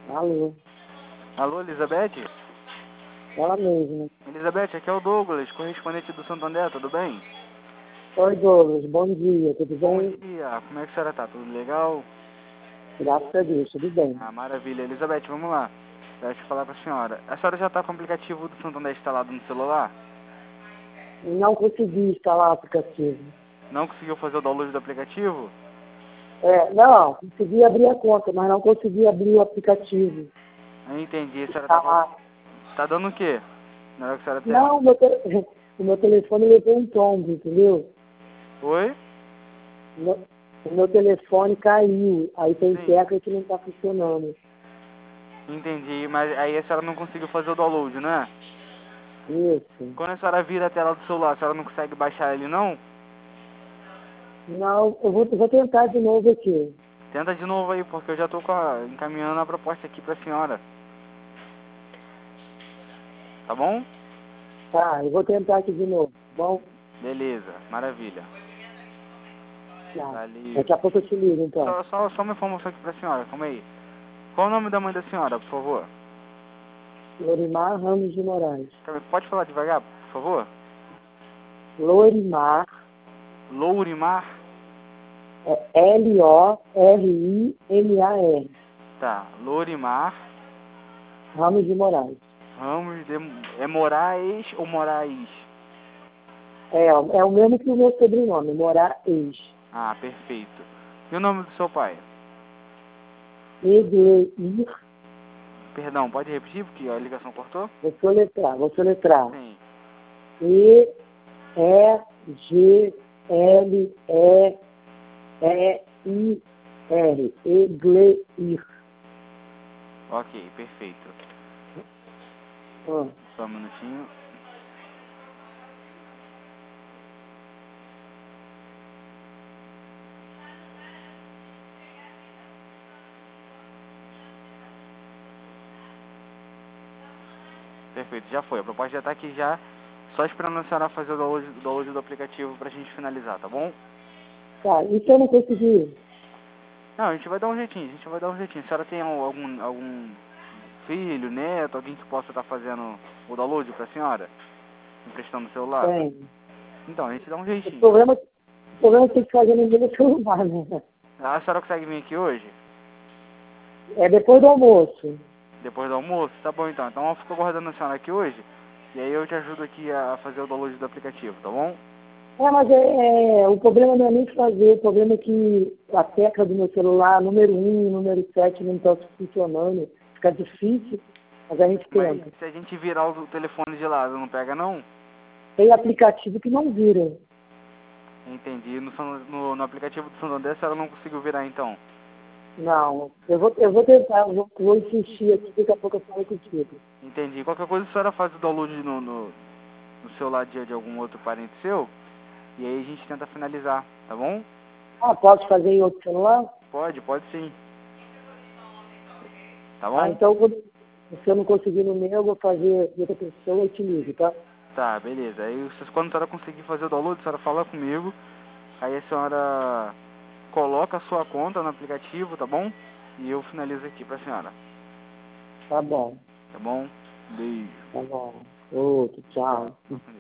Alô, Alô, Elizabeth? ela mesma. Elizabeth, aqui é o Douglas, correspondente do Santander, tudo bem? Oi, Douglas, bom dia, tudo Bom bem? dia, como é que a senhora tá? Tudo legal? Graças a Deus, tudo bem. Ah, maravilha. Elizabeth, vamos lá. Deixa eu falar com a senhora. A senhora já está com o aplicativo do Santander instalado no celular? Não consegui instalar o aplicativo. Não conseguiu fazer o download do aplicativo? Não, consegui abrir a conta, mas não consegui abrir o aplicativo. Eu entendi. A senhora Instalar. tá dando o quê? Na hora que a senhora tem. Não, o meu telefone levou um tombo, entendeu? Oi? O meu telefone caiu, aí tem Sim. tecla que não está funcionando. Entendi, mas aí a senhora não conseguiu fazer o download, né? Isso. Quando a senhora vira a tela do celular, a senhora não consegue baixar ele, não? Não, eu vou tentar de novo aqui. Tenta de novo aí, porque eu já tô encaminhando a proposta aqui pra senhora. Tá bom? Tá, eu vou tentar aqui de novo, tá bom? Beleza, maravilha. Tá. Valeu. Daqui a pouco eu te ligo, então. Só uma informação aqui pra senhora, calma aí. Qual o nome da mãe da senhora, por favor? Lorimar Ramos de Moraes. Pode falar devagar, por favor? Lorimar, Lourimar? Lorimar, Tá, Lourimar Ramos de Moraes. Ramos de... É Moraes ou Moraes? É o mesmo que o meu sobrenome, Moraes. Ah, perfeito. E o nome do seu pai? Egleir, Perdão, pode repetir porque a ligação cortou? vou soletrar. Sim. Egleir, Egleir. Ok, perfeito. Ah, Só um minutinho. Perfeito, já foi. A proposta já tá aqui já. Só esperando a senhora fazer o download do aplicativo pra gente finalizar, tá bom? tá, e se eu não conseguir? Não, a gente vai dar um jeitinho, A senhora tem algum filho, neto, alguém que possa estar fazendo o download pra senhora? Emprestando o celular? Tem. Então, a gente dá um O jeitinho. problema, o problema é que tem que fazer no meu celular, né? A senhora consegue vir aqui hoje? É depois do almoço. Depois do almoço? Tá bom então. Então eu fico aguardando a senhora aqui hoje. E aí eu te ajudo aqui a fazer o download do aplicativo, tá bom? Mas o problema não é nem fazer, o problema é que a tecla do meu celular, número 1 e número 7 não estão funcionando. Fica difícil, mas a gente Mas tenta. se a gente virar o telefone de lado, não pega não? Tem aplicativo que não vira. Entendi. No aplicativo do Santander a senhora não conseguiu virar então? Não, eu vou tentar, eu vou insistir aqui, daqui a pouco eu falo contigo. Entendi. Qualquer coisa a senhora faz o download no celular de algum outro parente seu. E aí a gente tenta finalizar, tá bom? Posso fazer em outro celular? Pode sim. Tá bom? Então se eu não conseguir no meu, eu vou fazer de outra pessoa e te ligo, tá? Tá, beleza. Aí quando a senhora conseguir fazer o download, a senhora fala comigo. Aí a senhora coloca a sua conta no aplicativo, tá bom? E eu finalizo aqui pra senhora. Tá bom, Tá bom? Beijo. tá bom. Outro, tchau.